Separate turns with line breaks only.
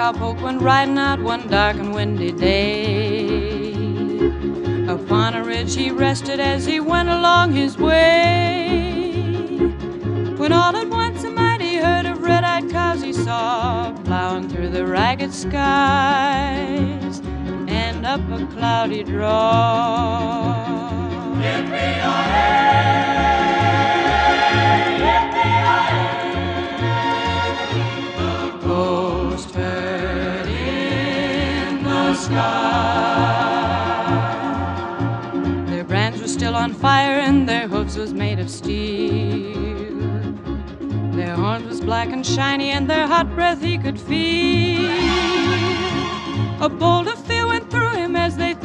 cowpoke went riding out one dark and windy day. Upon a ridge he rested as he went along his way, when all at once a mighty herd of red-eyed cows he saw plowing through the ragged skies and up a cloudy draw. The ghost herd in the sky. Their brands were still on fire and their hoofs was made of steel. Their horns was black and shiny and their hot breath he could feel. A bolt of fear went through him as they